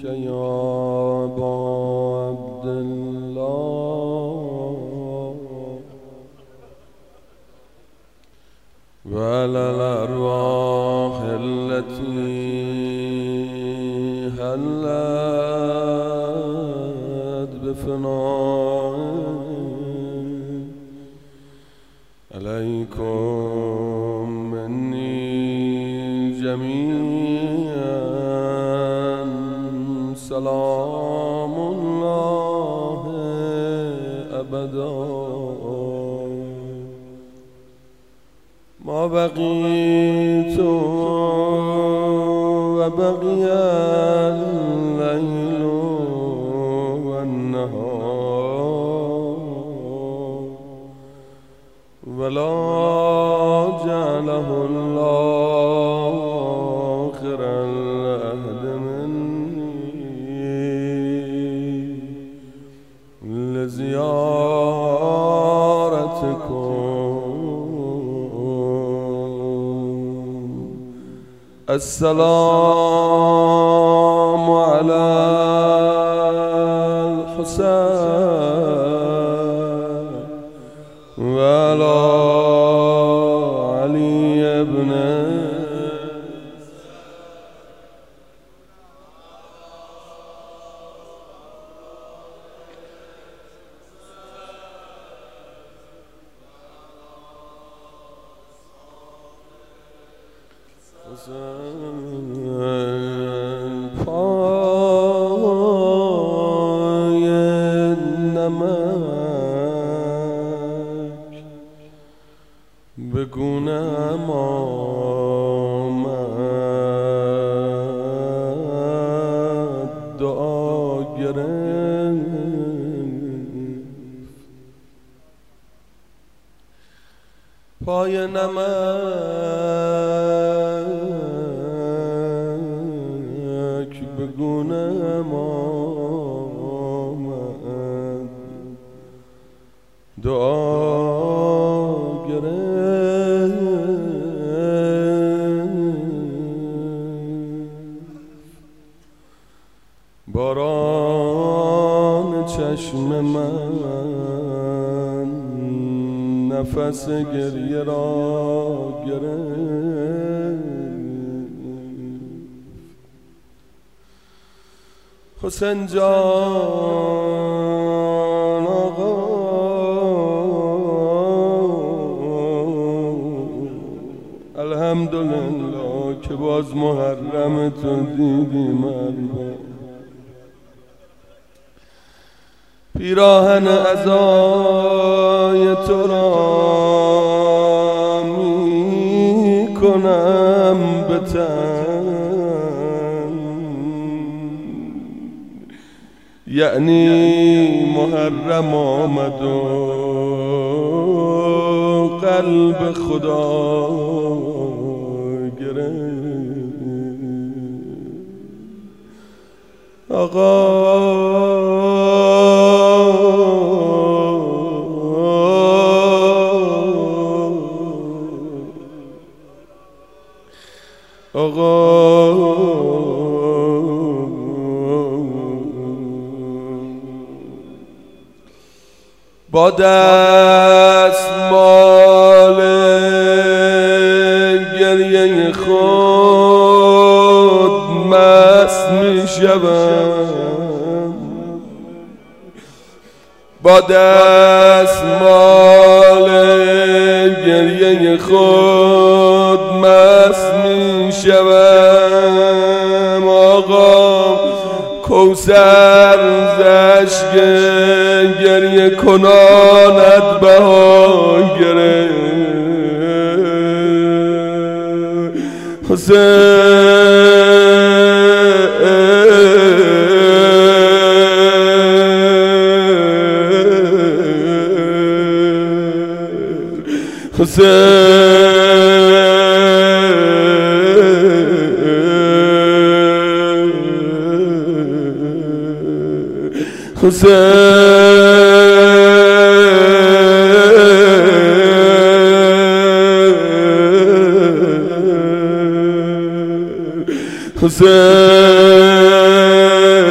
يا أبا عبد الله وعلى الأرواح التي هلت بفنائك عليكم مني جميعا سلام الله أبدا ما بقيت وبقي الليل والنهار ولا جعله الله آخر العهد مني لزيارتكم. السلام على الحسين وعلى علي بن پای نمک بگونم آمد دعا گرفت پای نمک بگونم آمد دعا گرفت باران چشم من نفس گریه را گرفت حسین جان آقا الحمدلله که باز محرم تو دیدیم پیراهن عزای تو را می کنم به تن یعنی محرم آمد و قلب خدا گرفت آقا با دستمال گریه خود مست می شوم با دستمال گریه خود مست می شوم آقا کوثر زشک گریه کناند بها گرفت حسین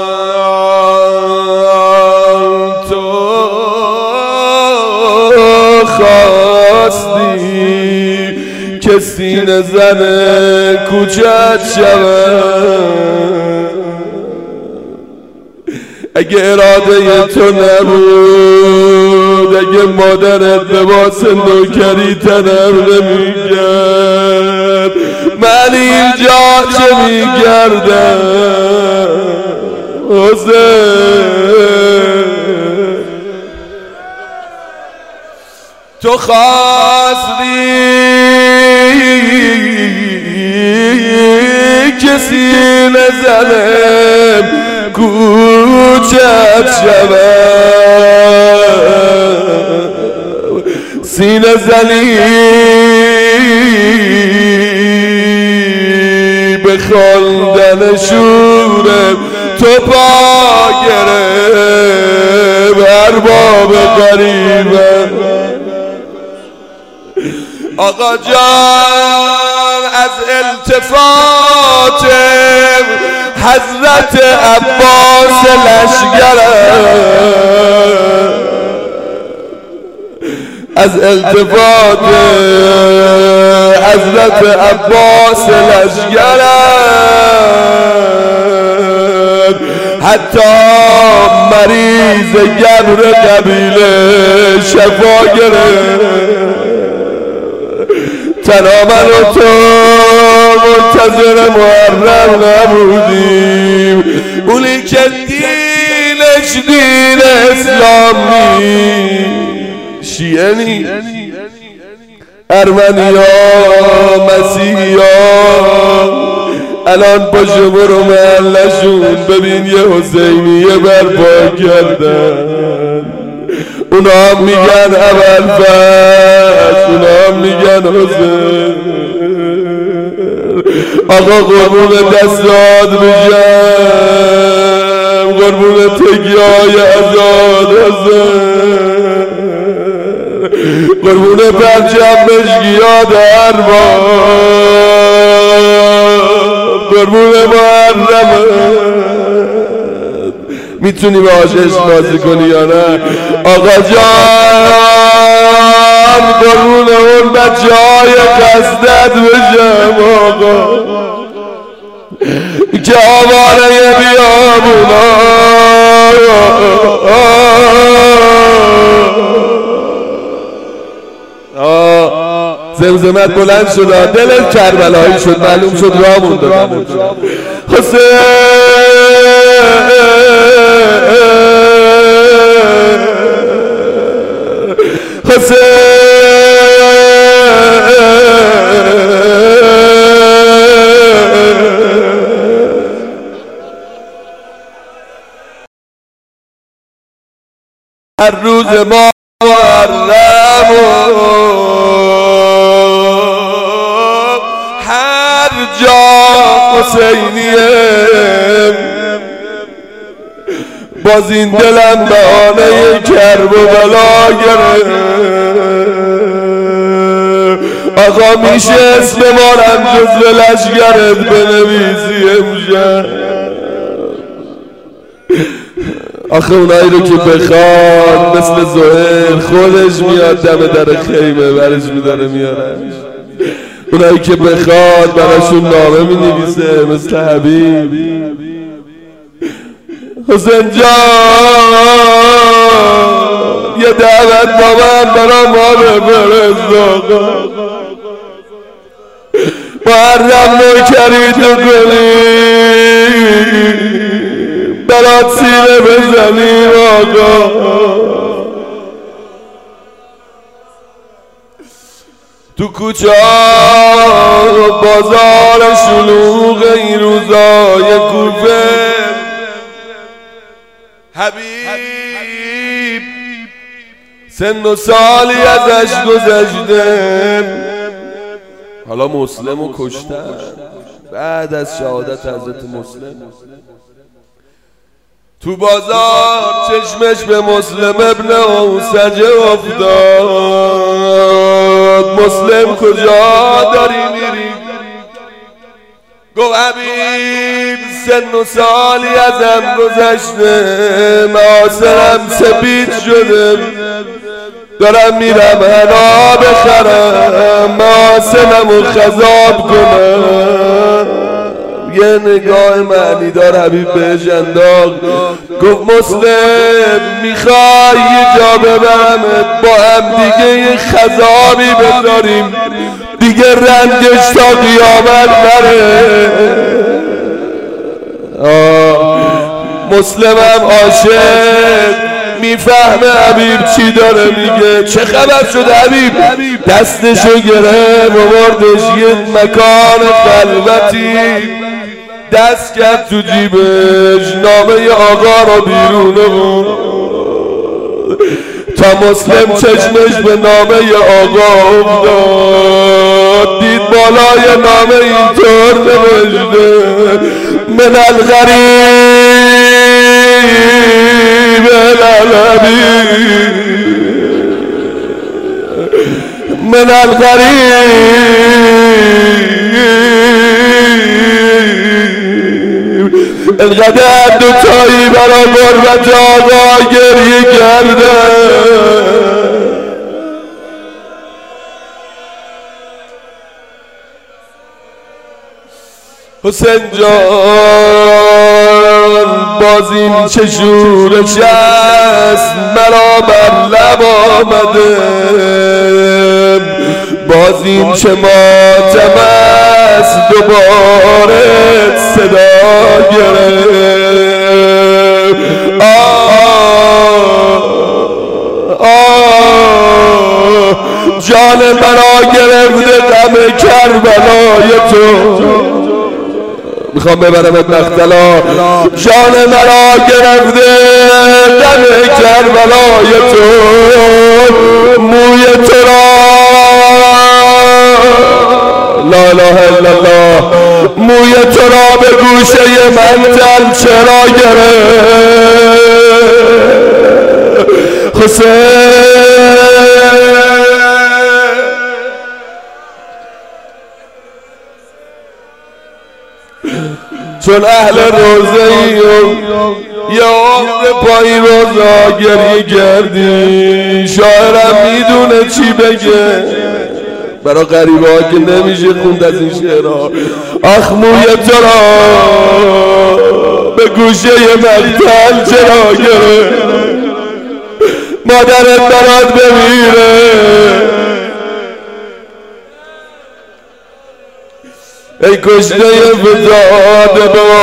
تو خواستی که سینه زن کوچت شود، اگه اراده تو نبود، اگه مادرت لباس نوکری تنم نمیگرد، من اینجا چه میگردم حسین؟ تو خواستی کسی نزنم کوچت شود، سینه زنی به خواندن شورم تو پا گرم، ارباب غریبم. آقا جان از التفات حضرت عباس لشگرم، از التفات حضرت عباس لشگرم، حتی مریض گبر قبیله شفا گرفت. تنها من و تو منتظر محرم نبودیم، اونی که دینش دین اسلام نیست، شیعه نیست، ارمنیا، مسیحیا، الان پاشو برو محلشون ببین یه حسینیه برپا کردن، اونا هم میگن ابوالفضل، اونا هم میگن حسین. آقا قربون دستات میشم، قربون تکیه‌های ازاد حسین، قربون پرچم مشکیات ارباب، قربون محرمت. میتونی به عاشق بازی کنی یا نه؟ آقا جان قربون اون بچه های قصدت بشم آقا که آواره بیابونا زمزمت بلند شد، دل کربلایی شد، معلوم شد راه مونده حسین. هر روز ما محرم هر جا حسینیم، باز این دلم بهانه کرب و بلا گرفت. آقا میشه اسم مارم جزو لشگرت بنویسی امشب؟ آخه اونایی رو که بخواد مثل زهیر خودش میاد دم در خیمه برش میداره میاره، اونایی که بخواد براشون نامه مینویسه مثل حبیب. حسین جان یه دعوت با من برا ما بفرست آقا، محرم نوکری تو کنی برات سینه بزنیم آقا. تو کوچه و بازار شلوغ این روزای کوفه حبیب سن و سالی ازش گذشته، حالا مسلمو کشتن بعد از شهادت حضرت مسلم. تو بازار چشمش به مسلم ابن اوسجه افتاد، مسلم کجا داری میری؟ گو حبیب سن و سالی ازم گذشته، معاصرم سپید شده، دارم میرم حنا بخرم، معاصرم و خضاب کنم. یه نگاه معنی دار حبیب بهش انداخت، گفت مسلم میخوای یه جا ببرمت، با هم دیگه یه خضابی بذاریم، دیگه رنجش تا قیامت نره. مسلمم عاشق میفهمه حبیب چی داره میگه. چه خبر شده حبیب؟ دستشو گرفت و بردش یه مکان خلوتی، دست کرد تو جیبش، نامه آقا رو بیرونه بود تا مسلم چشمش به نامه آقا افتاد، دید بالای نامه اینطور نوشته: من الغریب الالبی، من الغریب انقدر دوتایی برا غربت آقا گریه کرده. حسین جان باز این چه شورش است، مرا بر لب آمده، باز این چه ماتم است، دوباره صدا گرفت. جان مرا گرفته غم کربلای تو، میخوام ببرمت مقتلا. جان مرا گرفته غم کربلای تو، موی تو را لا اله الا الله، موی تو را به گوشه منتل چرا گرفت؟ حسین چون اهل روزه ای یه عمر پای روزا گریه کردی، شاعرم میدونه چی بگه، برا غریبه ها که نمیشه خوند از این شعرها. آخ موی تو را به گوشه مقتل چرا گرفت؟ مادرت برات بمیره، ای کشته فتاد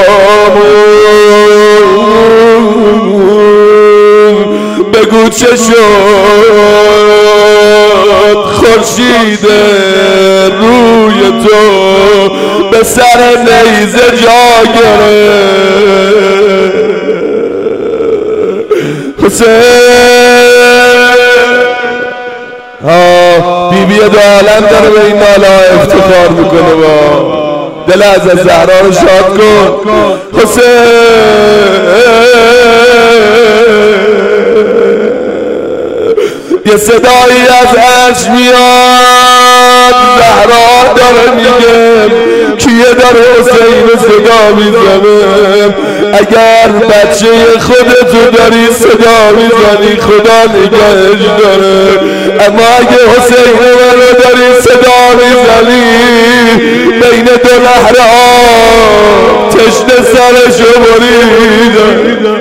بامون، بگو چه شد خورشید روی تو به سر نیزه جا گرفت. حسین بی بی دو عالم داره به این ناله افتخار میکنه، با دل از زهرا رو شاد کن. حسین یه صدایی از عرش میاد، زهرا داره میگه کیه داره حسین صدا میزنه؟ اگر بچه خودتو داری صدا میزنی خدا نگهش داره، اما اگه حسین رو داری صدا میزنی بین دو نهر آب تشنه سرشو بریده.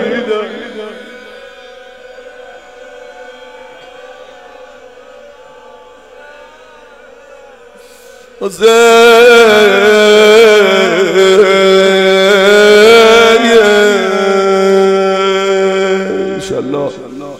انشالله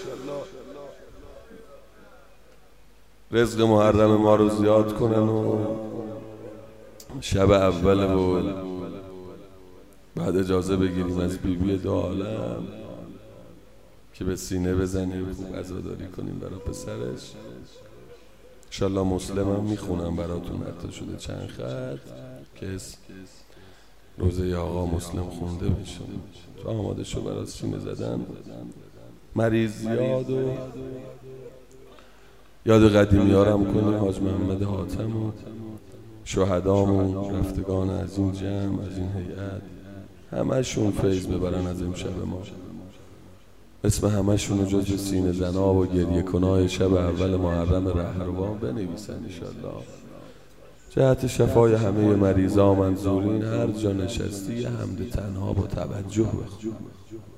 رزق محرم ما رو زیاد کنن و شب اول و بعد اجازه بگیریم از بی بی دو عالم که به سینه بزنیم، خوب عزاداری کنیم برای پسرش. انشالله مسلم هم میخونم براتون، حتی شده چند خط که روزه آقا مسلم خونده بشه. تو آماده شو برای سینه زدن. مریض یاد قدیمی هارم کنیم، حاج محمد حاتم و شهدامون، رفتگان از این جمع، از این هیئت. همشون فیض ببرن از امشب ما. اسم همشون رو جز سینه زنا و گریه کنای شب اول محرم رهروان بنویسن انشالله. جهت شفای همه مریضا منظورین هر جا نشستی حمد تنها با توجه بخون.